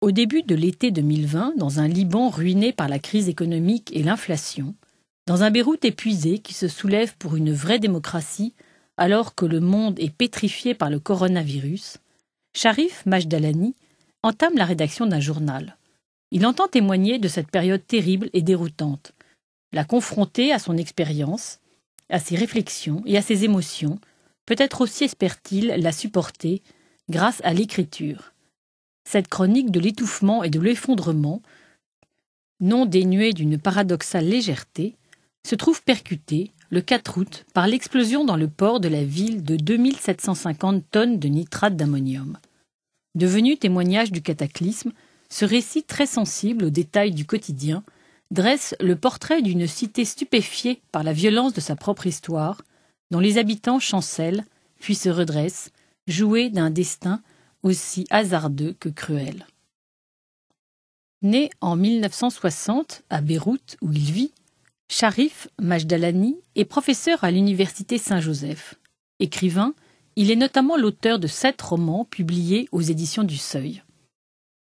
Au début de l'été 2020, dans un Liban ruiné par la crise économique et l'inflation, dans un Beyrouth épuisé qui se soulève pour une vraie démocratie alors que le monde est pétrifié par le coronavirus, Sharif Majdalani entame la rédaction d'un journal. Il entend témoigner de cette période terrible et déroutante, la confronter à son expérience, à ses réflexions et à ses émotions, peut-être aussi espère-t-il la supporter grâce à l'écriture. Cette chronique de l'étouffement et de l'effondrement, non dénuée d'une paradoxale légèreté, se trouve percutée, le 4 août, par l'explosion dans le port de la ville de 2750 tonnes de nitrate d'ammonium. Devenu témoignage du cataclysme, ce récit très sensible aux détails du quotidien dresse le portrait d'une cité stupéfiée par la violence de sa propre histoire, dont les habitants chancellent, puis se redressent, joués d'un destin aussi hasardeux que cruel. Né en 1960 à Beyrouth, où il vit, Sharif Majdalani est professeur à l'université Saint-Joseph. Écrivain, il est notamment l'auteur de 7 romans publiés aux éditions du Seuil.